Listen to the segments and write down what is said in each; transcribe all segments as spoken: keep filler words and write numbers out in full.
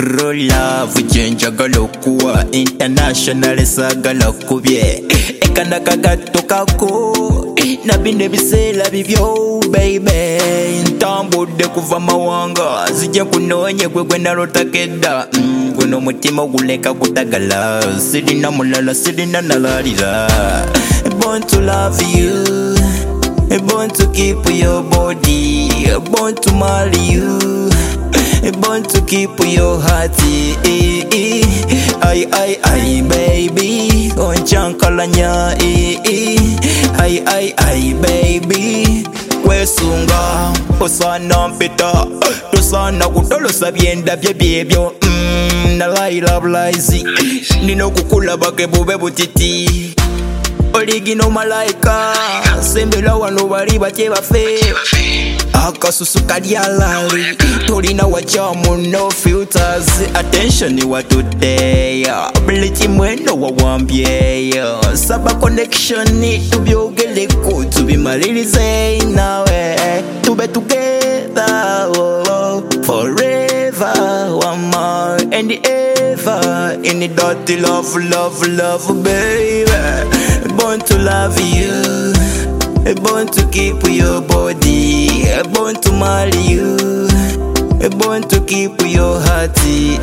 True love jenjagala okuwa international sagala kubye ekana kagato kako na bino ebiseera bibyo baby ntambudde kuva mawanga zijja kunoonye gwe gwe nalotakedda mm, guno mutima guleka kutagala sirina mulala sirina nalalira born to love you, born to keep your body, born to marry you, born to keep your heart. Ay ay ay baby, on chankalanya. Ay ay ay baby, wesunga osana mpita tosana kutolosa byenda bye byebyo mm, nalai love lies nino kukula bake bube butiti Oligino malaika sembela wano bali bache bafe akasusu kadyalali tolina wachamu no filters attention ni watuteya bleach mwendo wawambyeya saba connection ni tubyogeleku tubimalirize nawe tube together oh, forever one more and ever in the dirty love love love baby born to love you, born to keep your body, born to marry you, born to keep your heart.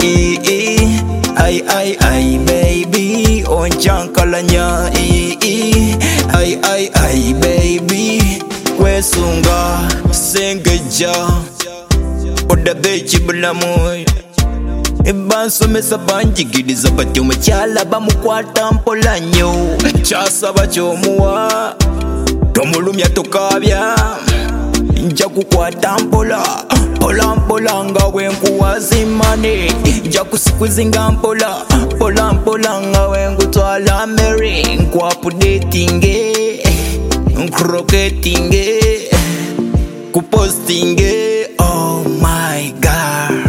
Ay ay ay baby, on chankalanya. Ay ay ay baby, wesunga sengeja oda bechi bulamoy. Bansomesa banjigiriza bati omukyala bamukwata mpola nnyo kyasaba kyomuwa tomulumya tokabya nja kukwata mpola mpola mpola nga wenkuwa zimane nja kusikwizinga mpola mpola mpola nga wenkutwala Mary nkwapudetinge nkroketinge kupostinge oh my god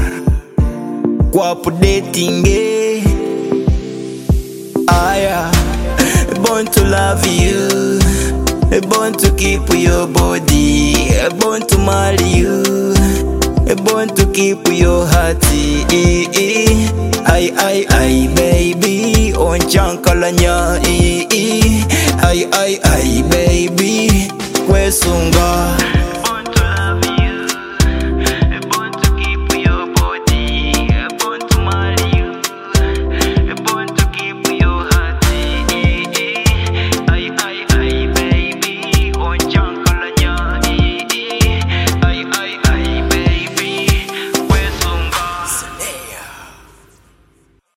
Updating it. Aya, born to love you, born to keep your body, born to marry you, born to keep your heart. Ay ay ay baby, on chankalanya. Ay ay ay